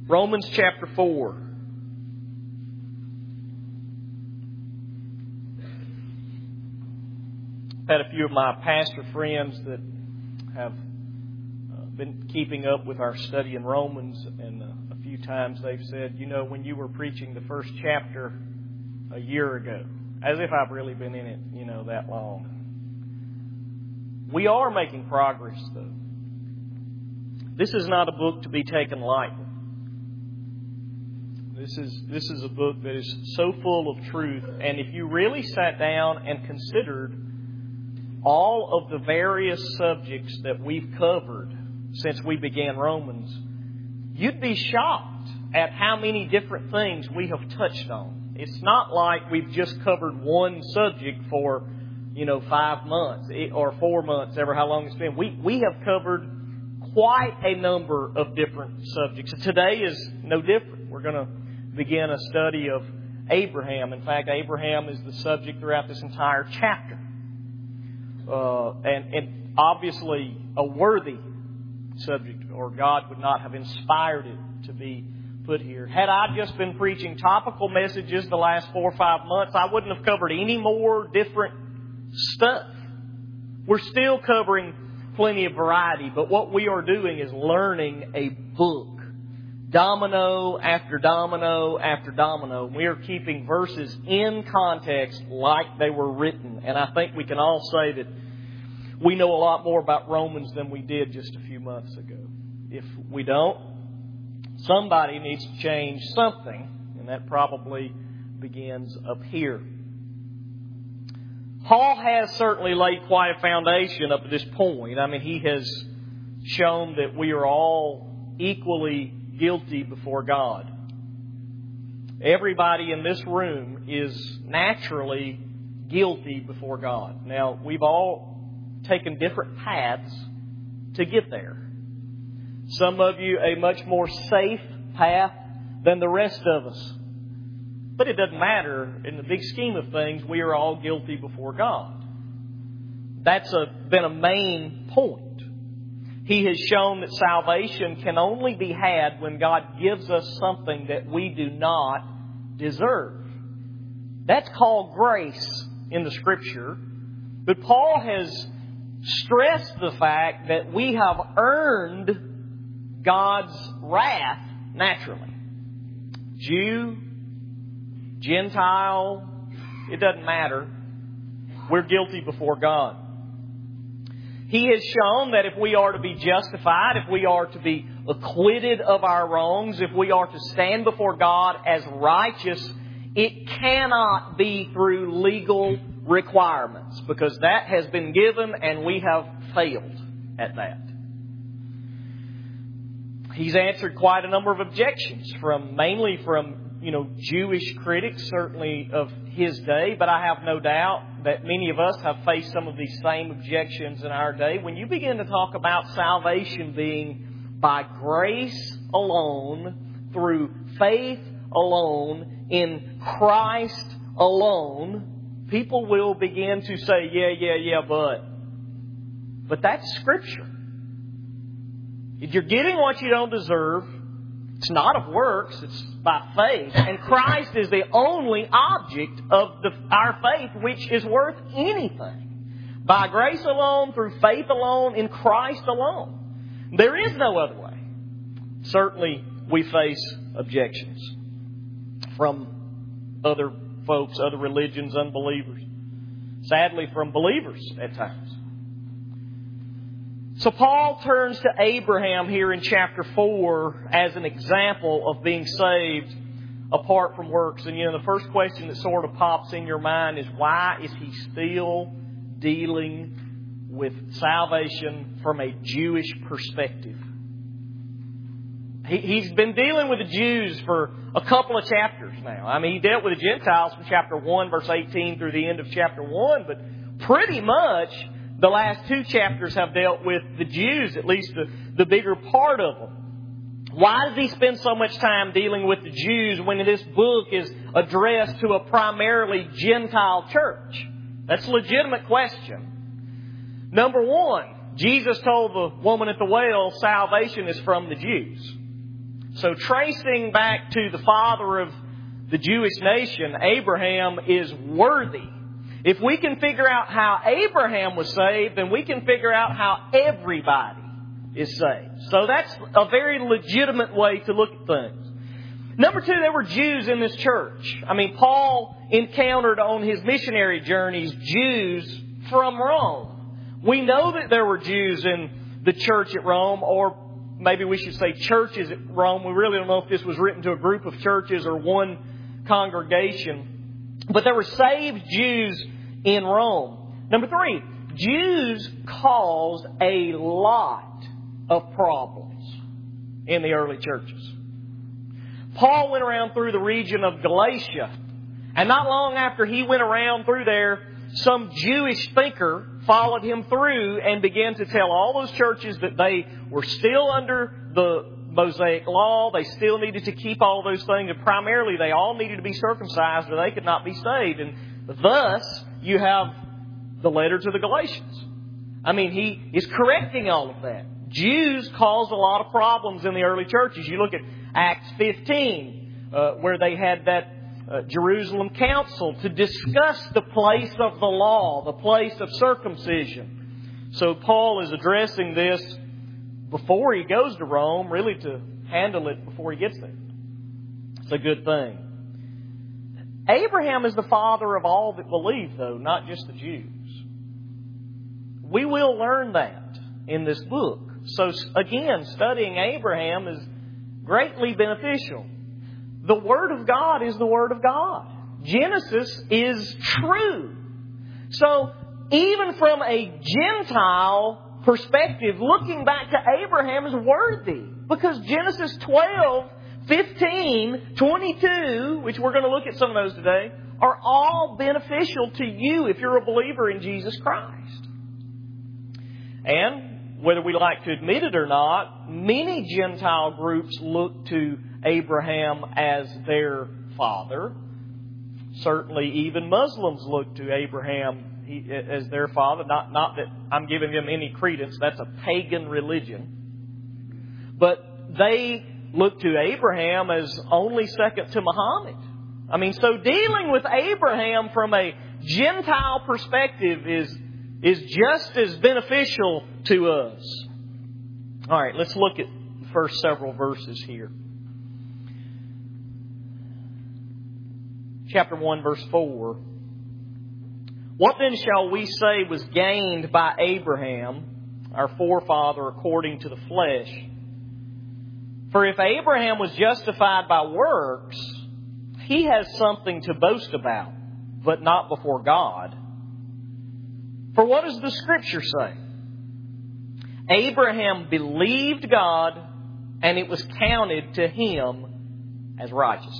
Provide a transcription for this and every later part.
Romans chapter 4. I've had a few of my pastor friends that have been keeping up with our study in Romans, and a few times they've said, you know, when you were preaching the first chapter a year ago, as if I've really been in it, you know, that long. We are making progress, though. This is not a book to be taken lightly. This is a book that is so full of truth, and if you really sat down and considered all of the various subjects that we've covered since we began Romans, you'd be shocked at how many different things we have touched on. It's not like we've just covered one subject for, 5 months or 4 months, ever how long it's been. We have covered quite a number of different subjects. Today is no different. We're going to begin a study of Abraham. In fact, Abraham is the subject throughout this entire chapter. And obviously a worthy subject, or God would not have inspired it to be put here. Had I just been preaching topical messages the last 4 or 5 months, I wouldn't have covered any more different stuff. We're still covering plenty of variety, but what we are doing is learning a book. Domino after domino after domino. We are keeping verses in context like they were written. And I think we can all say that we know a lot more about Romans than we did just a few months ago. If we don't, somebody needs to change something, and that probably begins up here. Paul has certainly laid quite a foundation up to this point. I mean, he has shown that we are all equally guilty before God. Everybody in this room is naturally guilty before God. Now, we've all taken different paths to get there. Some of you a much more safe path than the rest of us. But it doesn't matter. In the big scheme of things, we are all guilty before God. That's been a main point. He has shown that salvation can only be had when God gives us something that we do not deserve. That's called grace in the Scripture. But Paul has stressed the fact that we have earned God's wrath naturally. Jew, Gentile, it doesn't matter. We're guilty before God. He has shown that if we are to be justified, if we are to be acquitted of our wrongs, if we are to stand before God as righteous, it cannot be through legal requirements, because that has been given and we have failed at that. He's answered quite a number of objections mainly from Jewish critics, certainly of his day, but I have no doubt that many of us have faced some of these same objections in our day. When you begin to talk about salvation being by grace alone, through faith alone, in Christ alone, people will begin to say, yeah, but that's Scripture. If you're getting what you don't deserve, it's not of works, it's by faith. And Christ is the only object of our faith which is worth anything. By grace alone, through faith alone, in Christ alone. There is no other way. Certainly, we face objections from other folks, other religions, unbelievers. Sadly, from believers at times. So Paul turns to Abraham here in chapter 4 as an example of being saved apart from works. And the first question that sort of pops in your mind is, why is he still dealing with salvation from a Jewish perspective? He's been dealing with the Jews for a couple of chapters now. I mean, he dealt with the Gentiles from chapter 1, verse 18 through the end of chapter 1, but pretty much the last 2 chapters have dealt with the Jews, at least the bigger part of them. Why does he spend so much time dealing with the Jews when this book is addressed to a primarily Gentile church? That's a legitimate question. Number one, Jesus told the woman at the well, salvation is from the Jews. So tracing back to the father of the Jewish nation, Abraham is worthy. If we can figure out how Abraham was saved, then we can figure out how everybody is saved. So that's a very legitimate way to look at things. Number two, there were Jews in this church. I mean, Paul encountered on his missionary journeys Jews from Rome. We know that there were Jews in the church at Rome, or maybe we should say churches at Rome. We really don't know if this was written to a group of churches or one congregation. But there were saved Jews in Rome. Number three, Jews caused a lot of problems in the early churches. Paul went around through the region of Galatia, and not long after he went around through there, some Jewish thinker followed him through and began to tell all those churches that they were still under the Mosaic law. They still needed to keep all those things, and primarily they all needed to be circumcised or they could not be saved. And thus, you have the letter to the Galatians. I mean, he is correcting all of that. Jews caused a lot of problems in the early churches. You look at Acts 15, where they had that Jerusalem council to discuss the place of the law, the place of circumcision. So Paul is addressing this before he goes to Rome, really to handle it before he gets there. It's a good thing. Abraham is the father of all that believe, though, not just the Jews. We will learn that in this book. So again, studying Abraham is greatly beneficial. The Word of God is the Word of God. Genesis is true. So even from a Gentile perspective, looking back to Abraham is worthy. Because Genesis 12, 15, 22, which we're going to look at some of those today, are all beneficial to you if you're a believer in Jesus Christ. And whether we like to admit it or not, many Gentile groups look to Abraham as their father. Certainly even Muslims look to Abraham as their father. Not that I'm giving them any credence. That's a pagan religion. But they look to Abraham as only second to Muhammad. I mean, so dealing with Abraham from a Gentile perspective is just as beneficial to us. All right, let's look at the first several verses here. Chapter 1, verse 4. What then shall we say was gained by Abraham, our forefather, according to the flesh? For if Abraham was justified by works, he has something to boast about, but not before God. For what does the Scripture say? Abraham believed God, and it was counted to him as righteousness.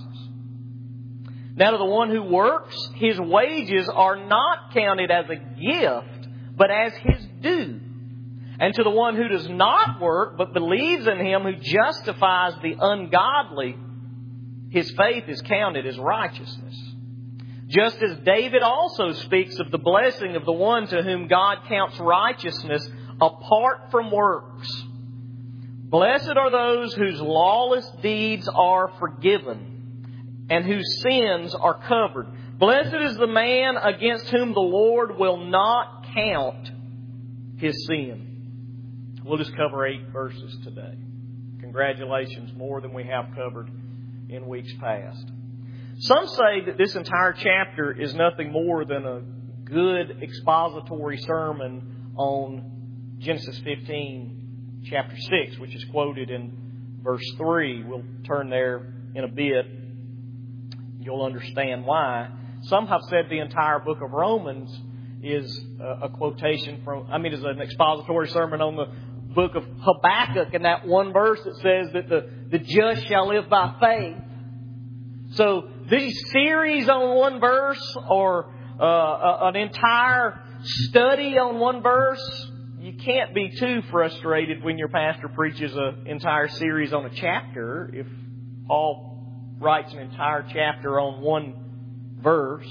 Now to the one who works, his wages are not counted as a gift, but as his due. And to the one who does not work, but believes in Him who justifies the ungodly, his faith is counted as righteousness. Just as David also speaks of the blessing of the one to whom God counts righteousness apart from works. Blessed are those whose lawless deeds are forgiven and whose sins are covered. Blessed is the man against whom the Lord will not count his sin. We'll just cover 8 verses today. Congratulations, more than we have covered in weeks past. Some say that this entire chapter is nothing more than a good expository sermon on Genesis 15, chapter 6, which is quoted in verse 3. We'll turn there in a bit. You'll understand why. Some have said the entire book of Romans is a quotation from, is an expository sermon on the book of Habakkuk, and that one verse that says that the just shall live by faith. So these series on one verse, or an entire study on one verse, you can't be too frustrated when your pastor preaches an entire series on a chapter. If Paul writes an entire chapter on one verse.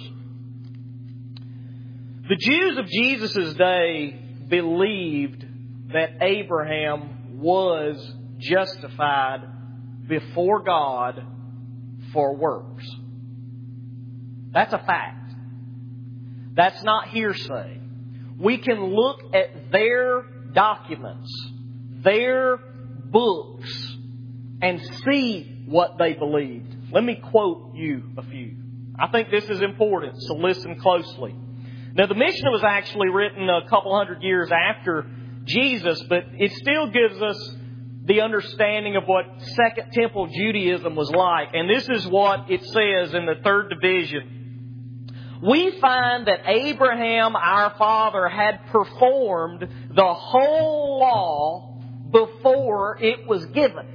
The Jews of Jesus' day believed that Abraham was justified before God for works. That's a fact. That's not hearsay. We can look at their documents, their books, and see what they believed. Let me quote you a few. I think this is important, so listen closely. Now, the Mishnah was actually written a couple hundred years after Jesus, but it still gives us the understanding of what Second Temple Judaism was like. And this is what it says in the third division. We find that Abraham, our father, had performed the whole law before it was given.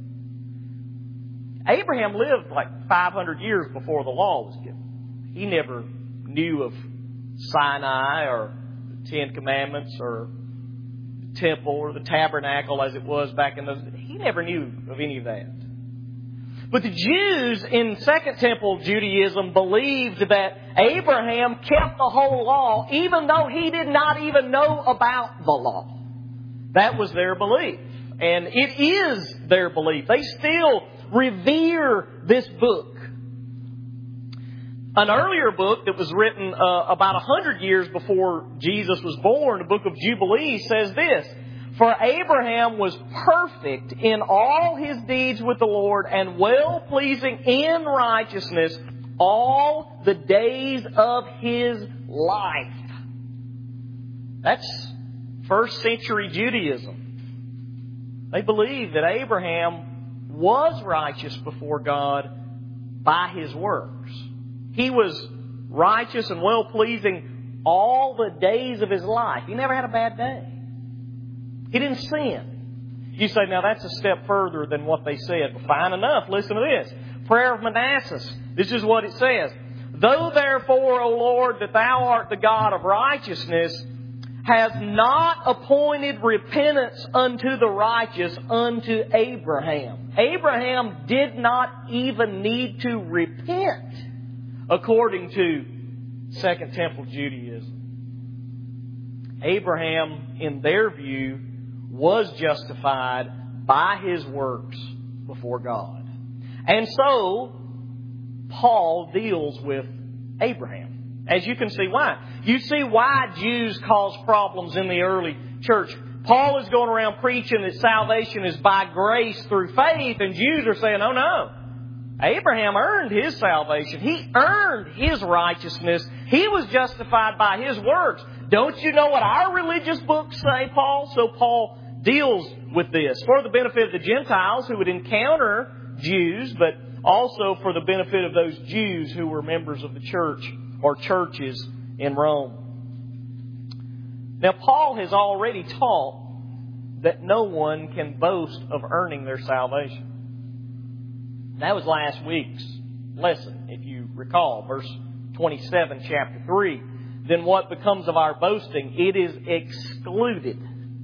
Abraham lived like 500 years before the law was given. He never knew of Sinai or the Ten Commandments or the temple or the tabernacle as it was back in those days. He never knew of any of that. But the Jews in Second Temple Judaism believed that Abraham kept the whole law even though he did not even know about the law. That was their belief. And it is their belief. They still revere this book. An earlier book that was written about 100 years before Jesus was born, the book of Jubilees, says this: For Abraham was perfect in all his deeds with the Lord and well-pleasing in righteousness all the days of his life. That's first century Judaism. They believed that Abraham was righteous before God by his works. He was righteous and well-pleasing all the days of his life. He never had a bad day. He didn't sin. You say, now that's a step further than what they said. Well, fine enough. Listen to this. Prayer of Manasseh. This is what it says. Though therefore, O Lord, that thou art the God of righteousness, has not appointed repentance unto the righteous unto Abraham. Abraham did not even need to repent according to Second Temple Judaism. Abraham, in their view, was justified by his works before God. And so, Paul deals with Abraham. As you can see why. You see why Jews caused problems in the early church. Paul is going around preaching that salvation is by grace through faith, and Jews are saying, oh no. Abraham earned his salvation. He earned his righteousness. He was justified by his works. Don't you know what our religious books say, Paul? So Paul deals with this for the benefit of the Gentiles who would encounter Jews, but also for the benefit of those Jews who were members of the church or churches in Rome. Now, Paul has already taught that no one can boast of earning their salvation. That was last week's lesson, if you recall, verse 27, chapter 3. Then what becomes of our boasting? It is excluded.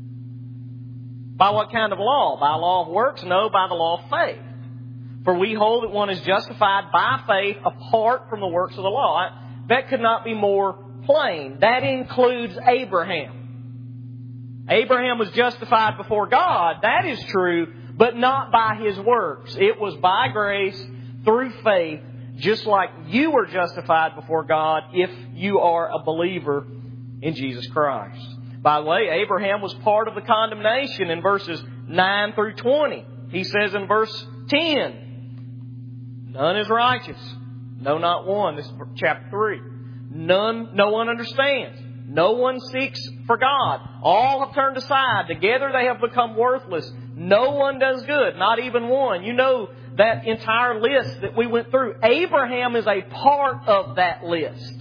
By what kind of law? By law of works? No, by the law of faith. For we hold that one is justified by faith apart from the works of the law. That could not be more plain. That includes Abraham. Abraham was justified before God. That is true, but not by his works. It was by grace through faith, just like you were justified before God if you are a believer in Jesus Christ. By the way, Abraham was part of the condemnation in verses 9 through 20. He says in verse 10, none is righteous. No, not one. This is chapter 3. No one understands. No one seeks for God. All have turned aside. Together they have become worthless. No one does good. Not even one. You know that entire list that we went through. Abraham is a part of that list.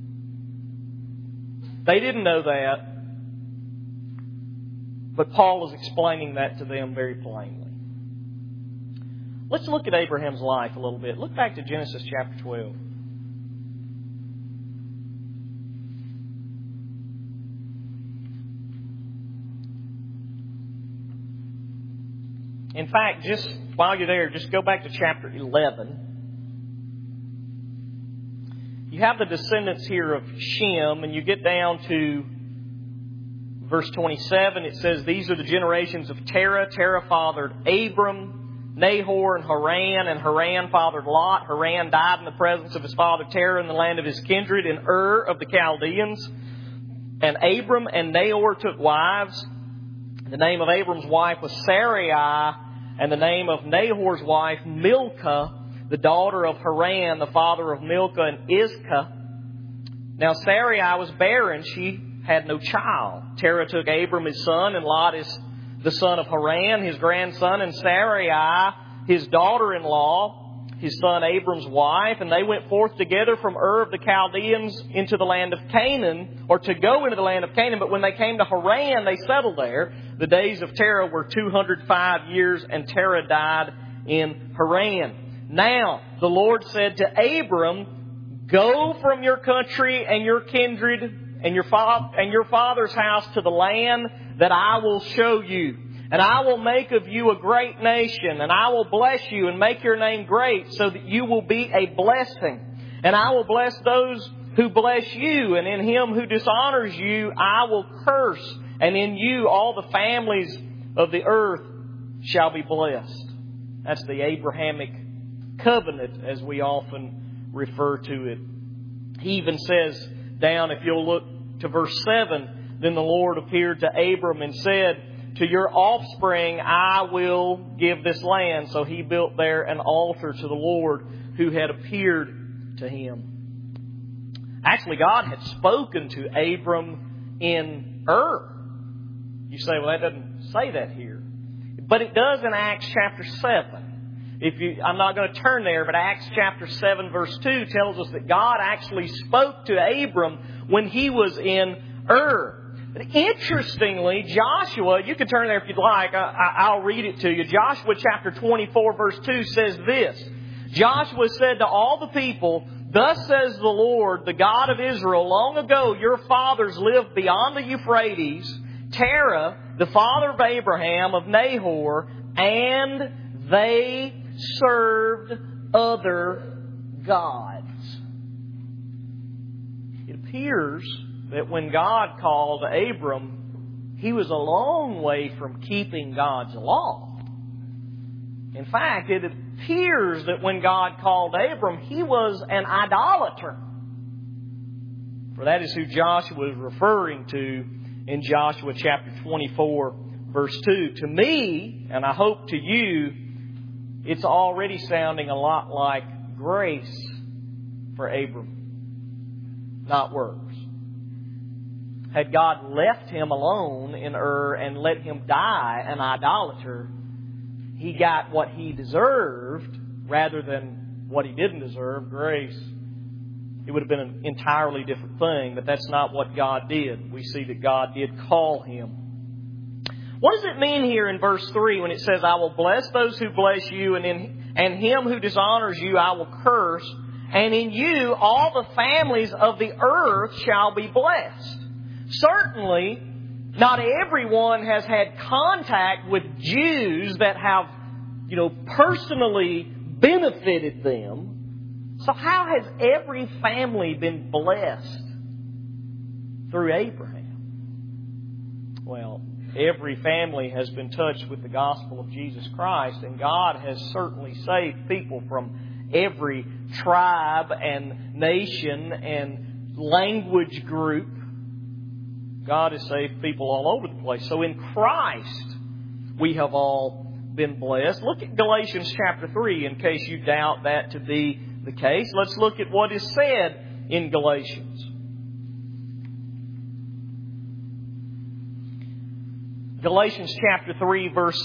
They didn't know that. But Paul is explaining that to them very plainly. Let's look at Abraham's life a little bit. Look back to Genesis chapter 12. In fact, just while you're there, just go back to chapter 11. You have the descendants here of Shem, and you get down to verse 27. It says, these are the generations of Terah. Terah fathered Abram. Nahor and Haran fathered Lot. Haran died in the presence of his father Terah in the land of his kindred in Ur of the Chaldeans. And Abram and Nahor took wives. The name of Abram's wife was Sarai, and the name of Nahor's wife Milcah, the daughter of Haran, the father of Milcah and Iscah. Now Sarai was barren, she had no child. Terah took Abram his son, and Lot is the son of Haran, his grandson, and Sarai, his daughter-in-law, his son Abram's wife, and they went forth together from Ur of the Chaldeans into the land of Canaan, or to go into the land of Canaan. But when they came to Haran, they settled there. The days of Terah were 205 years, and Terah died in Haran. Now, the Lord said to Abram, "Go from your country and your kindred and your father's house to the land that I will show you. And I will make of you a great nation, and I will bless you and make your name great so that you will be a blessing. And I will bless those who bless you, and in him who dishonors you I will curse. And in you all the families of the earth shall be blessed." That's the Abrahamic covenant, as we often refer to it. He even says down, if you'll look to verse 7, "Then the Lord appeared to Abram and said, 'To your offspring I will give this land.' So he built there an altar to the Lord who had appeared to him." Actually, God had spoken to Abram in Ur. You say, well, that doesn't say that here. But it does in Acts chapter 7. I'm not going to turn there, but Acts chapter 7 verse 2 tells us that God actually spoke to Abram when he was in Ur. Interestingly, Joshua, you can turn there if you'd like, I'll read it to you. Joshua chapter 24 verse 2 says this. Joshua said to all the people, "Thus says the Lord, the God of Israel, long ago your fathers lived beyond the Euphrates, Terah, the father of Abraham, of Nahor, and they served other gods." It appears that when God called Abram, he was a long way from keeping God's law. In fact, it appears that when God called Abram, he was an idolater. For that is who Joshua is referring to in Joshua chapter 24, verse 2. To me, and I hope to you, it's already sounding a lot like grace for Abram, not works. Had God left him alone in Ur and let him die an idolater, he got what he deserved rather than what he didn't deserve, grace. It would have been an entirely different thing, but that's not what God did. We see that God did call him. What does it mean here in verse 3 when it says, "I will bless those who bless you, and him who dishonors you I will curse, and in you all the families of the earth shall be blessed"? Certainly, not everyone has had contact with Jews that have, personally benefited them. So how has every family been blessed through Abraham? Well, every family has been touched with the gospel of Jesus Christ, and God has certainly saved people from every tribe and nation and language group. God has saved people all over the place. So in Christ, we have all been blessed. Look at Galatians chapter 3 in case you doubt that to be the case. Let's look at what is said in Galatians. Galatians chapter 3 verse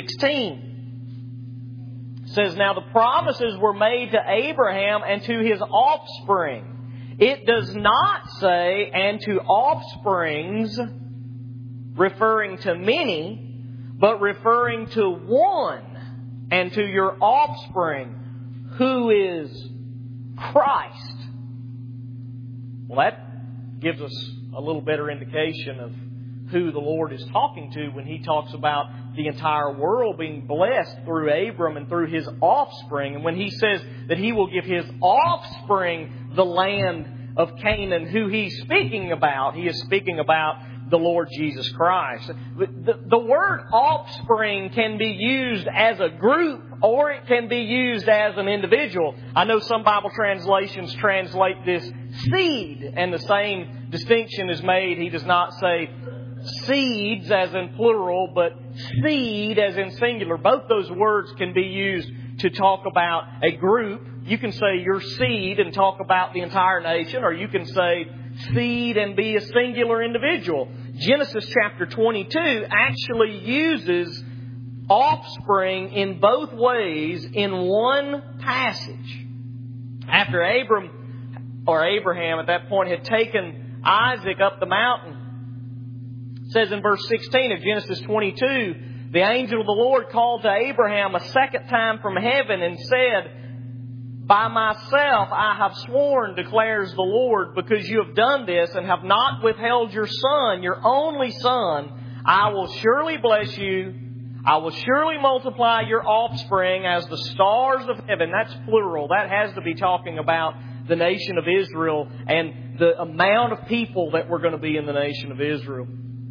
16 says, "Now the promises were made to Abraham and to his offspring. It does not say, and to offsprings, referring to many, but referring to one, and to your offspring, who is Christ." Well, that gives us a little better indication of who the Lord is talking to when He talks about the entire world being blessed through Abram and through his offspring. And when He says that He will give His offspring the land of Canaan, who He's speaking about, He is speaking about the Lord Jesus Christ. The word offspring can be used as a group or it can be used as an individual. I know some Bible translations translate this seed, and the same distinction is made. He does not say seeds as in plural, but seed as in singular. Both those words can be used to talk about a group. You can say your seed and talk about the entire nation, or you can say seed and be a singular individual. Genesis chapter 22 actually uses offspring in both ways in one passage. After Abraham at that point had taken Isaac up the mountain, it says in verse 16 of Genesis 22, the angel of the Lord called to Abraham a second time from heaven and said, by myself I have sworn, declares the Lord, because you have done this and have not withheld your son, your only son, I will surely bless you. I will surely multiply your offspring as the stars of heaven. That's plural. That has to be talking about the nation of Israel and the amount of people that were going to be in the nation of Israel.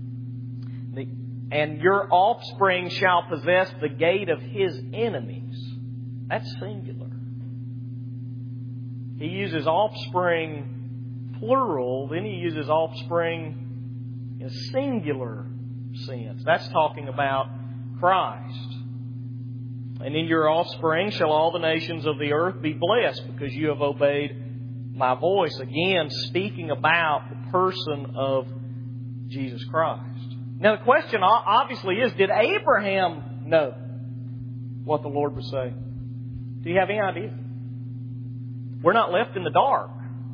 And your offspring shall possess the gate of his enemies. That's singular. He uses offspring plural, then he uses offspring in a singular sense. That's talking about Christ. And in your offspring shall all the nations of the earth be blessed, because you have obeyed my voice. Again, speaking about the person of Jesus Christ. Now the question obviously is, did Abraham know what the Lord was saying? Do you have any idea? We're not left in the dark.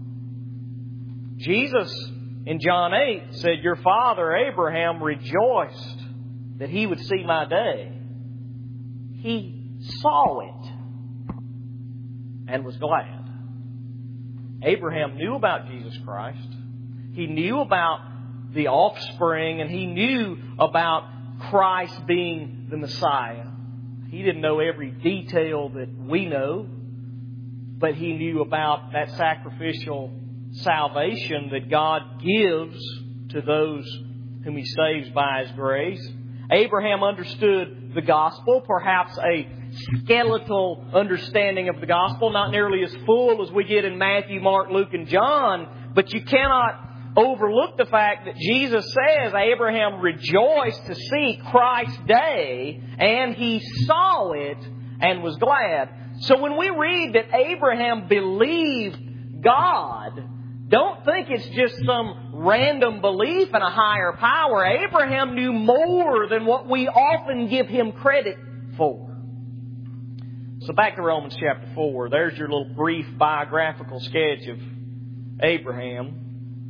Jesus in John 8 said, your father Abraham rejoiced that he would see my day. He saw it and was glad. Abraham knew about Jesus Christ. He knew about the offspring, and he knew about Christ being the Messiah. He didn't know every detail that we know, but he knew about that sacrificial salvation that God gives to those whom He saves by His grace. Abraham understood the gospel, perhaps a skeletal understanding of the gospel, not nearly as full as we get in Matthew, Mark, Luke, and John, but you cannot overlook the fact that Jesus says Abraham rejoiced to see Christ's day, and he saw it and was glad. So when we read that Abraham believed God, don't think it's just some random belief in a higher power. Abraham knew more than what we often give him credit for. So back to Romans chapter 4. There's your little brief biographical sketch of Abraham.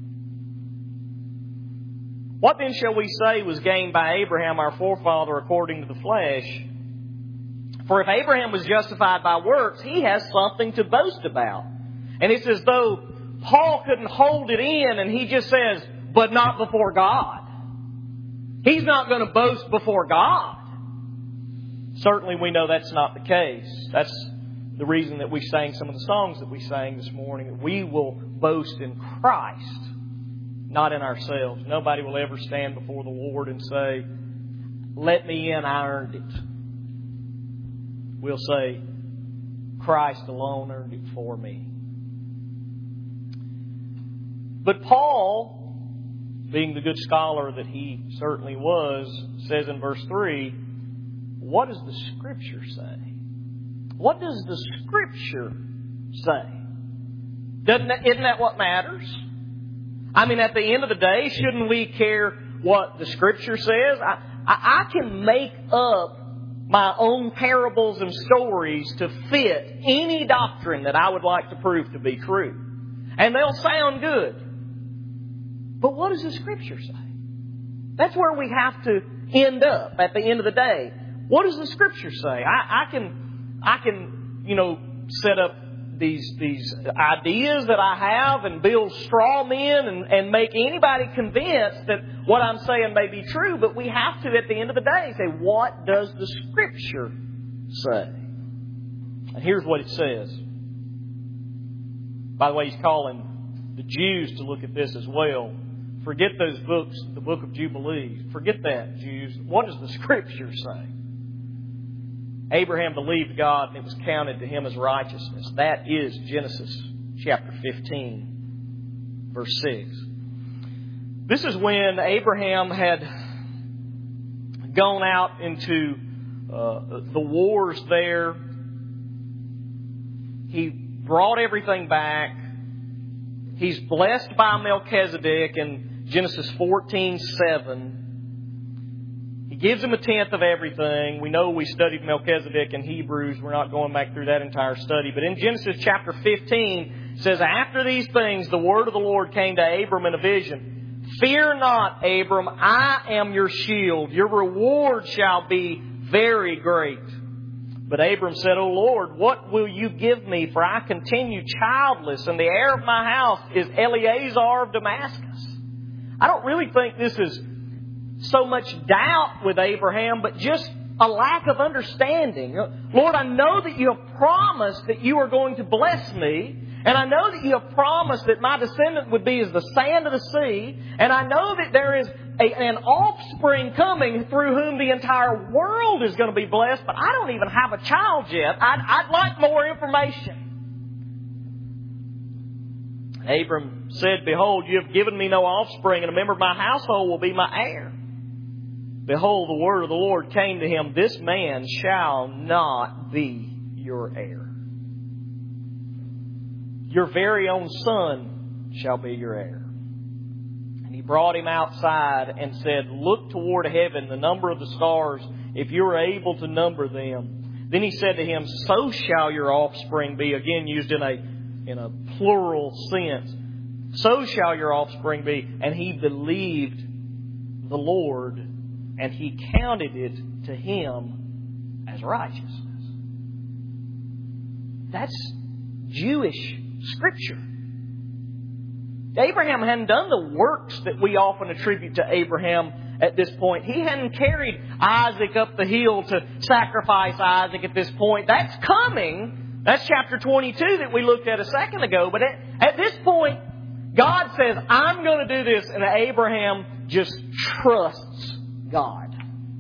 What then shall we say was gained by Abraham, our forefather, according to the flesh? For if Abraham was justified by works, he has something to boast about. And it's as though Paul couldn't hold it in, and he just says, but not before God. He's not going to boast before God. Certainly we know that's not the case. That's the reason that we sang some of the songs that we sang this morning. That we will boast in Christ, not in ourselves. Nobody will ever stand before the Lord and say, let me in, I earned it. We'll say, Christ alone earned it for me. But Paul, being the good scholar that he certainly was, says in verse 3, what does the Scripture say? What does the Scripture say? Isn't that what matters? I mean, at the end of the day, shouldn't we care what the Scripture says? I can make up my own parables and stories to fit any doctrine that I would like to prove to be true. And they'll sound good. But what does the Scripture say? That's where we have to end up at the end of the day. What does the Scripture say? I can set up these ideas that I have and build straw men and make anybody convinced that what I'm saying may be true, but we have to, at the end of the day, say, what does the Scripture say? And here's what it says. By the way, he's calling the Jews to look at this as well. Forget those books, the book of Jubilees. Forget that, Jews. What does the Scripture say? Abraham believed God and it was counted to him as righteousness. That is Genesis chapter 15, verse 6. This is when Abraham had gone out into the wars there. He brought everything back. He's blessed by Melchizedek in Genesis 14:7. He gives him a tenth of everything. We know we studied Melchizedek in Hebrews. We're not going back through that entire study. But in Genesis chapter 15, it says, after these things, the word of the Lord came to Abram in a vision. Fear not, Abram, I am your shield. Your reward shall be very great. But Abram said, O Lord, what will you give me? For I continue childless, and the heir of my house is Eleazar of Damascus. I don't really think this is so much doubt with Abraham, but just a lack of understanding. Lord, I know that you have promised that you are going to bless me. And I know that you have promised that my descendant would be as the sand of the sea. And I know that there is an offspring coming through whom the entire world is going to be blessed. But I don't even have a child yet. I'd like more information. Abram said, Behold, you have given me no offspring, and a member of my household will be my heir. Behold, the word of the Lord came to him, This man shall not be your heir. Your very own son shall be your heir. And he brought him outside and said, Look toward heaven, the number of the stars, if you are able to number them. Then he said to him, So shall your offspring be. Again, used in a plural sense. So shall your offspring be. And he believed the Lord, and He counted it to him as righteousness. That's Jewish Scripture. Abraham hadn't done the works that we often attribute to Abraham at this point. He hadn't carried Isaac up the hill to sacrifice Isaac at this point. That's coming. That's chapter 22 that we looked at a second ago. But at this point, God says, I'm going to do this. And Abraham just trusts God.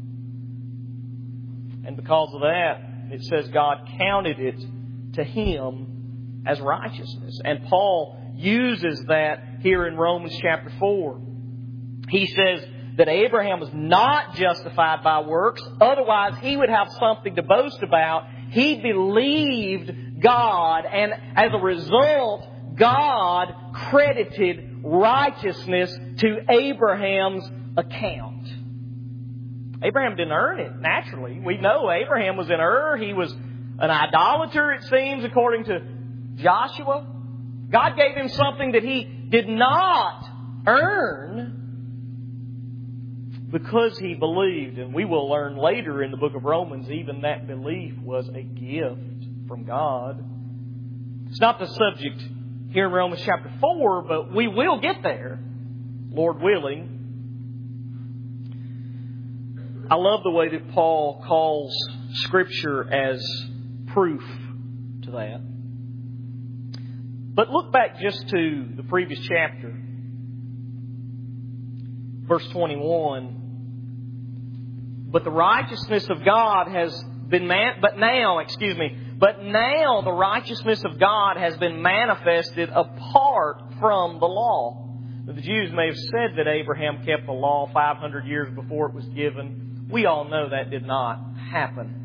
And because of that, it says God counted it to him as righteousness. And Paul uses that here in Romans chapter 4. He says that Abraham was not justified by works. Otherwise, he would have something to boast about. He believed God, and as a result, God credited righteousness to Abraham's account. Abraham didn't earn it, naturally. We know Abraham was in Ur. He was an idolater, it seems, according to Joshua. God gave him something that he did not earn because he believed. And we will learn later in the book of Romans, even that belief was a gift from God. It's not the subject here in Romans chapter 4, but we will get there, Lord willing. I love the way that Paul calls Scripture as proof to that. But look back just to the previous chapter. Verse 21. But the righteousness of God has been But now the righteousness of God has been manifested apart from the law. Now, the Jews may have said that Abraham kept the law 500 years before it was given. We all know that did not happen.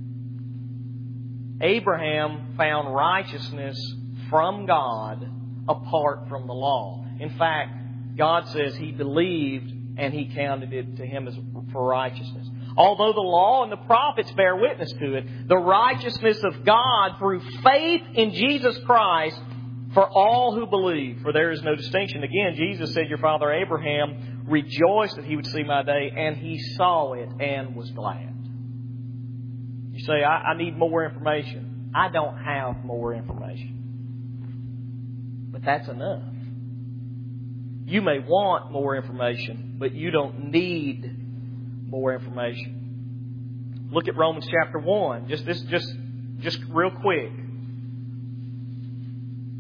Abraham found righteousness from God apart from the law. In fact, God says he believed and he counted it to him as for righteousness. Although the law and the prophets bear witness to it, the righteousness of God through faith in Jesus Christ for all who believe. For there is no distinction. Again, Jesus said, Your father Abraham rejoiced that he would see my day, and he saw it and was glad. You say, I need more information. I don't have more information. But that's enough. You may want more information, but you don't need more information. Look at Romans chapter 1. Just real quick.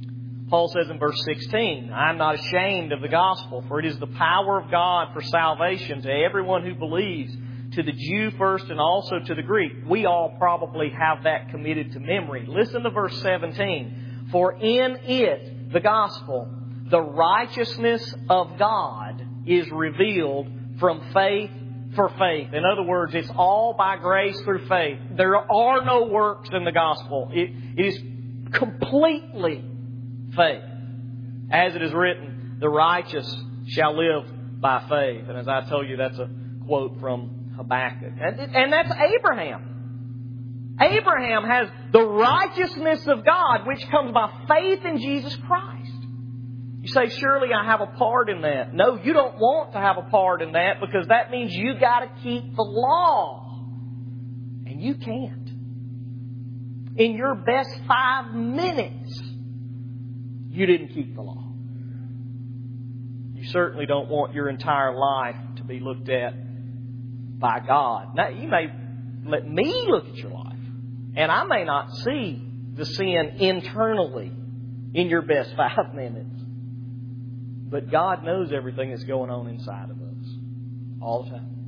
Paul says in verse 16, I am not ashamed of the gospel, for it is the power of God for salvation to everyone who believes, to the Jew first and also to the Greek. We all probably have that committed to memory. Listen to verse 17. For in it, the gospel, the righteousness of God is revealed from faith for faith. In other words, it's all by grace through faith. There are no works in the gospel. It is completely faith. As it is written, the righteous shall live by faith. And as I told you, that's a quote from Habakkuk. And that's Abraham. Abraham has the righteousness of God, which comes by faith in Jesus Christ. You say, surely I have a part in that. No, you don't want to have a part in that, because that means you got to keep the law. And you can't. In your best 5 minutes, you didn't keep the law. You certainly don't want your entire life to be looked at by God. Now, you may let me look at your life, and I may not see the sin internally in your best 5 minutes. But God knows everything that's going on inside of us all the time.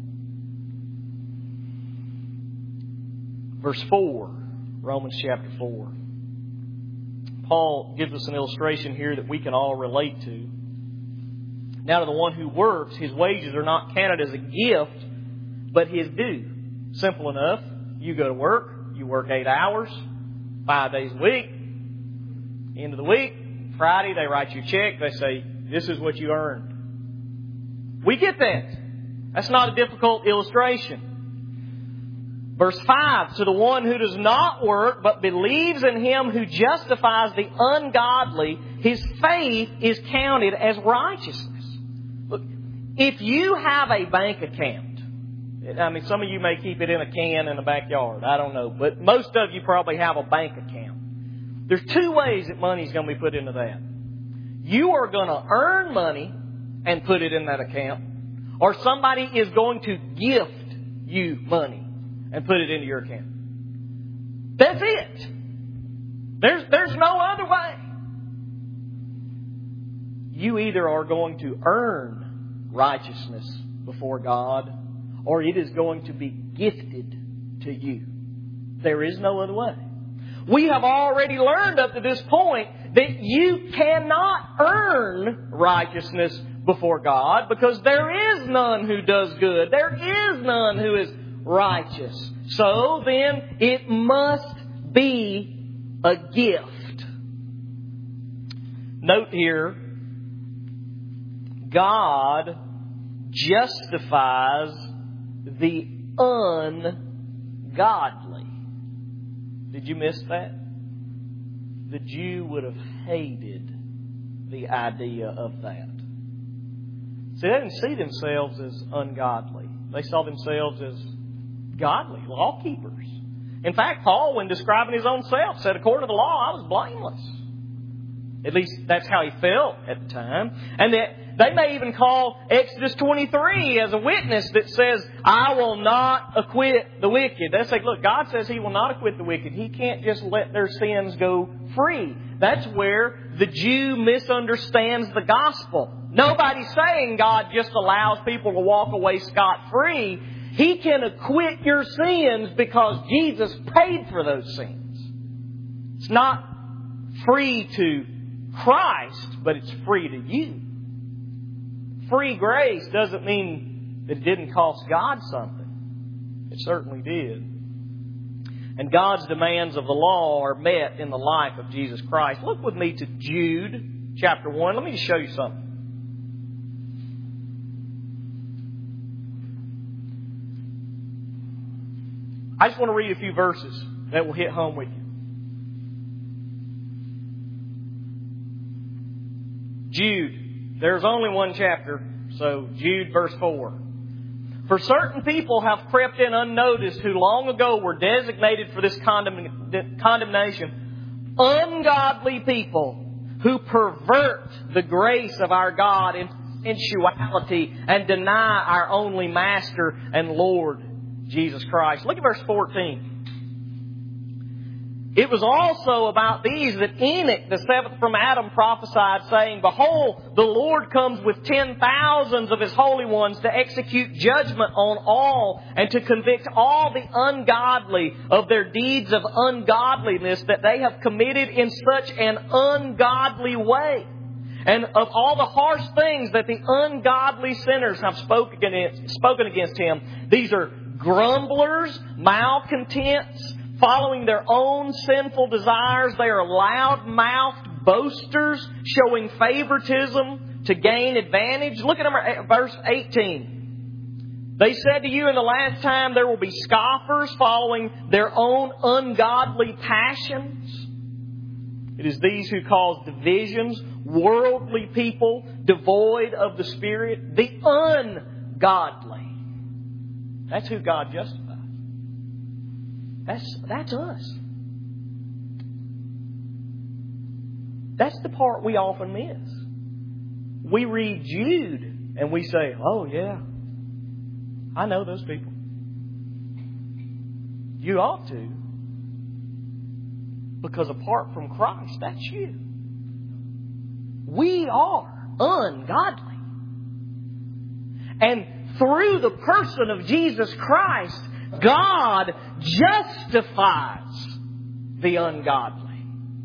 Verse 4, Romans chapter 4. Paul gives us an illustration here that we can all relate to. Now to the one who works, his wages are not counted as a gift, but his due. Simple enough. You go to work, you work 8 hours, 5 days a week. End of the week, Friday, they write you a check. They say, this is what you earned. We get that. That's not a difficult illustration. Verse 5, to the one who does not work, but believes in Him who justifies the ungodly, his faith is counted as righteousness. Look, if you have a bank account, I mean, some of you may keep it in a can in the backyard. I don't know. But most of you probably have a bank account. There's 2 ways that money's going to be put into that. You are going to earn money and put it in that account, or somebody is going to gift you money and put it into your account. That's it. There's no other way. You either are going to earn righteousness before God, or it is going to be gifted to you. There is no other way. We have already learned up to this point that you cannot earn righteousness before God, because there is none who does good. There is none who is righteous. So then it must be a gift. Note here, God justifies the ungodly. Did you miss that? The Jew would have hated the idea of that. See, they didn't see themselves as ungodly. They saw themselves as godly, law keepers. In fact, Paul, when describing his own self, said, according to the law, I was blameless. At least that's how he felt at the time. And that they may even call Exodus 23 as a witness that says, I will not acquit the wicked. They say, look, God says He will not acquit the wicked. He can't just let their sins go free. That's where the Jew misunderstands the gospel. Nobody's saying God just allows people to walk away scot-free. He can acquit your sins because Jesus paid for those sins. It's not free to Christ, but it's free to you. Free grace doesn't mean that it didn't cost God something. It certainly did. And God's demands of the law are met in the life of Jesus Christ. Look with me to Jude chapter 1. Let me just show you something. I just want to read a few verses that will hit home with you. Jude, there's only one chapter, so Jude verse 4. For certain people have crept in unnoticed who long ago were designated for this condemnation. Ungodly people who pervert the grace of our God in sensuality and deny our only Master and Lord, Jesus Christ. Look at verse 14. It was also about these that Enoch, the seventh from Adam, prophesied, saying, Behold, the Lord comes with 10,000s of His holy ones to execute judgment on all and to convict all the ungodly of their deeds of ungodliness that they have committed in such an ungodly way, and of all the harsh things that the ungodly sinners have spoken against Him. These are grumblers, malcontents, following their own sinful desires. They are loud-mouthed boasters, showing favoritism to gain advantage. Look at verse 18. They said to you, in the last time there will be scoffers following their own ungodly passions. It is these who cause divisions, worldly people, devoid of the Spirit, the ungodly. That's who God justifies. That's us. That's the part we often miss. We read Jude and we say, oh yeah, I know those people. You ought to. Because apart from Christ, that's you. We are ungodly. And through the person of Jesus Christ, God justifies the ungodly.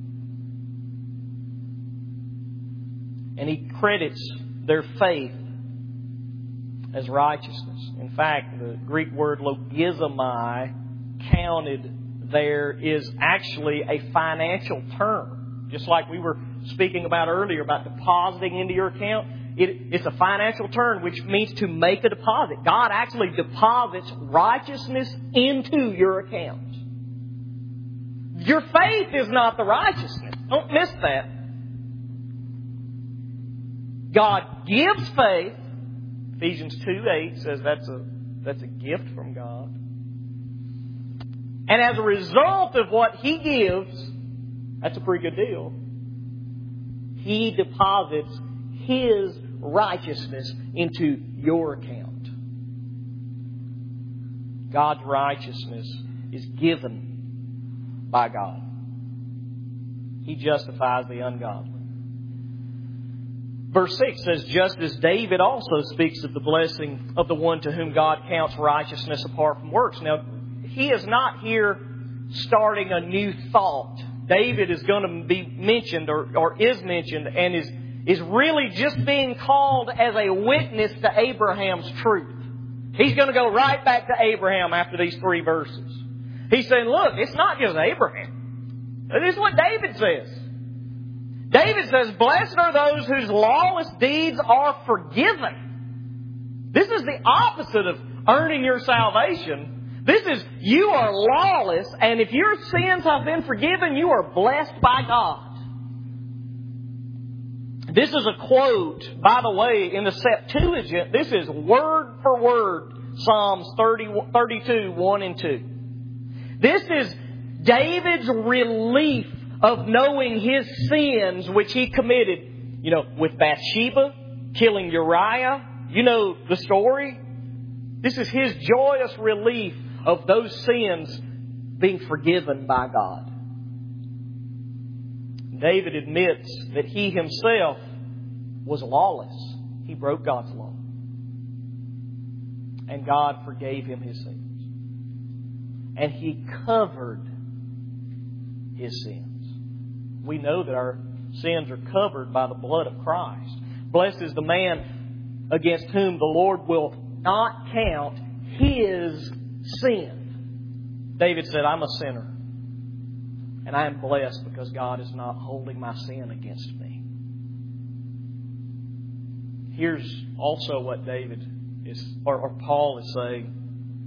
And He credits their faith as righteousness. In fact, the Greek word logizomai, counted there, is actually a financial term. Just like we were speaking about earlier about depositing into your account. It's a financial term which means to make a deposit. God actually deposits righteousness into your account. Your faith is not the righteousness. Don't miss that. God gives faith. Ephesians 2:8 says that's a gift from God. And as a result of what He gives, that's a pretty good deal. He deposits His righteousness into your account. God's righteousness is given by God. He justifies the ungodly. Verse 6 says, just as David also speaks of the blessing of the one to whom God counts righteousness apart from works. Now, he is not here starting a new thought. David is going to be mentioned or is mentioned and is really just being called as a witness to Abraham's truth. He's going to go right back to Abraham after these 3 verses. He's saying, look, it's not just Abraham. This is what David says. David says, blessed are those whose lawless deeds are forgiven. This is the opposite of earning your salvation. This is, you are lawless, and if your sins have been forgiven, you are blessed by God. This is a quote, by the way, in the Septuagint. This is word for word Psalms 32, 1 and 2. This is David's relief of knowing his sins which he committed, with Bathsheba, killing Uriah. You know the story. This is his joyous relief of those sins being forgiven by God. David admits that he himself was lawless. He broke God's law. And God forgave him his sins. And He covered his sins. We know that our sins are covered by the blood of Christ. Blessed is the man against whom the Lord will not count his sin. David said, I'm a sinner. And I am blessed because God is not holding my sin against me. Here's also what David is, or Paul is saying.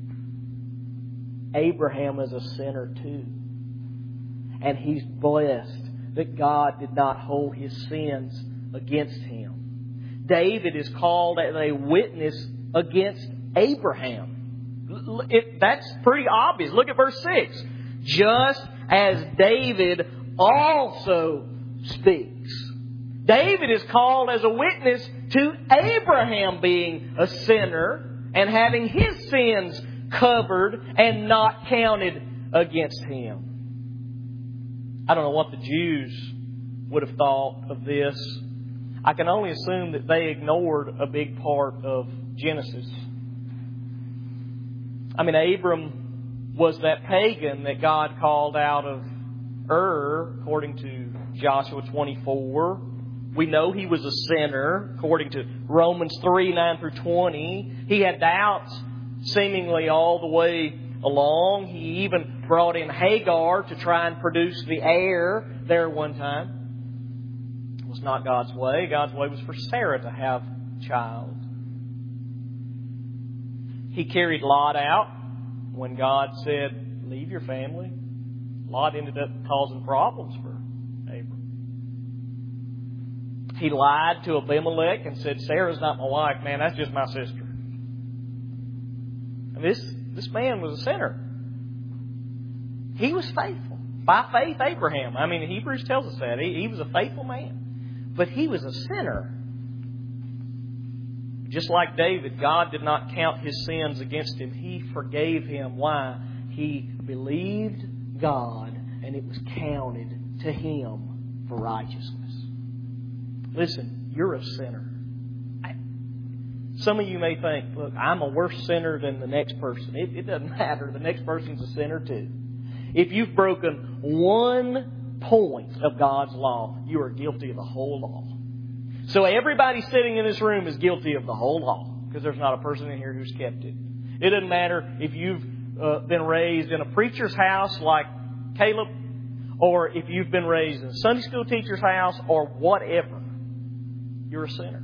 Abraham is a sinner too. And he's blessed that God did not hold his sins against him. David is called as a witness against Abraham. That's pretty obvious. Look at verse 6. Just as David also speaks. David is called as a witness to Abraham being a sinner and having his sins covered and not counted against him. I don't know what the Jews would have thought of this. I can only assume that they ignored a big part of Genesis. I mean, Abram was that pagan that God called out of Ur, according to Joshua 24. We know he was a sinner, according to Romans 3, 9 through 20. He had doubts seemingly all the way along. He even brought in Hagar to try and produce the heir there one time. It was not God's way. God's way was for Sarah to have a child. He carried Lot out when God said, leave your family. Lot ended up causing problems for Abram. He lied to Abimelech and said, Sarah's not my wife, man, that's just my sister. And this man was a sinner. He was faithful. By faith, Abraham. I mean, Hebrews tells us that. He was a faithful man. But he was a sinner. Just like David, God did not count his sins against him. He forgave him. Why? He believed God, and it was counted to him for righteousness. Listen, you're a sinner. Some of you may think, look, I'm a worse sinner than the next person. It doesn't matter. The next person's a sinner too. If you've broken one point of God's law, you are guilty of the whole law. So everybody sitting in this room is guilty of the whole law, because there's not a person in here who's kept it. It doesn't matter if you've been raised in a preacher's house like Caleb, or if you've been raised in a Sunday school teacher's house, or whatever. You're a sinner.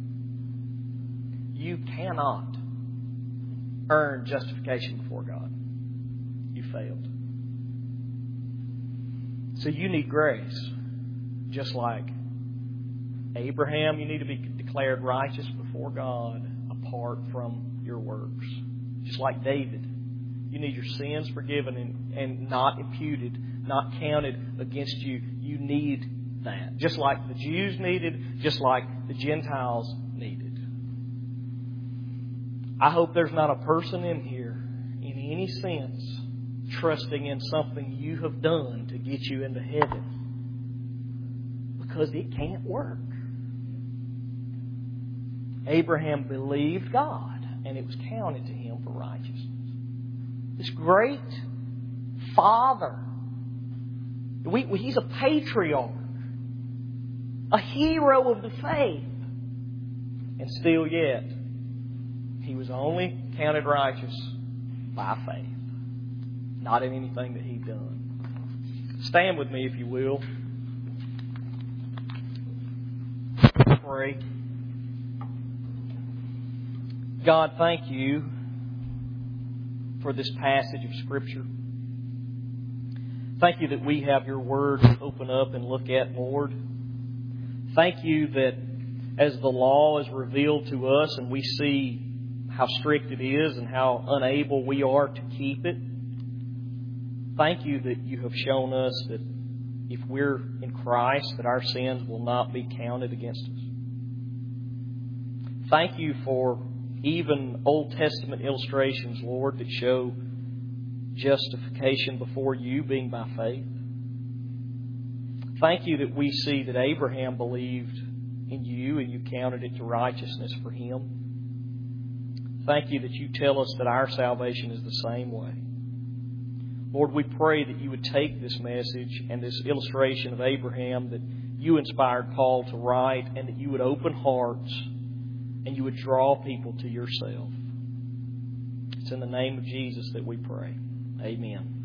You cannot earn justification before God. You failed. So you need grace. Just like Abraham, you need to be declared righteous before God apart from your works. Just like David, you need your sins forgiven and not imputed, not counted against you. You need that. Just like the Jews needed, just like the Gentiles needed. I hope there's not a person in here, in any sense, trusting in something you have done to get you into heaven. Because it can't work. Abraham believed God, and it was counted to him for righteousness. This great father. He's a patriarch. A hero of the faith. And still yet, he was only counted righteous by faith. Not in anything that he'd done. Stand with me if you will. Pray. God, thank you for this passage of Scripture. Thank you that we have your Word to open up and look at, Lord. Thank you that as the law is revealed to us and we see how strict it is and how unable we are to keep it, thank you that you have shown us that if we're in Christ, that our sins will not be counted against us. Thank you for even Old Testament illustrations, Lord, that show justification before you being by faith. Thank you that we see that Abraham believed in you and you counted it to righteousness for him. Thank you that you tell us that our salvation is the same way. Lord, we pray that you would take this message and this illustration of Abraham that you inspired Paul to write, and that you would open hearts and you would draw people to yourself. It's in the name of Jesus that we pray. Amen.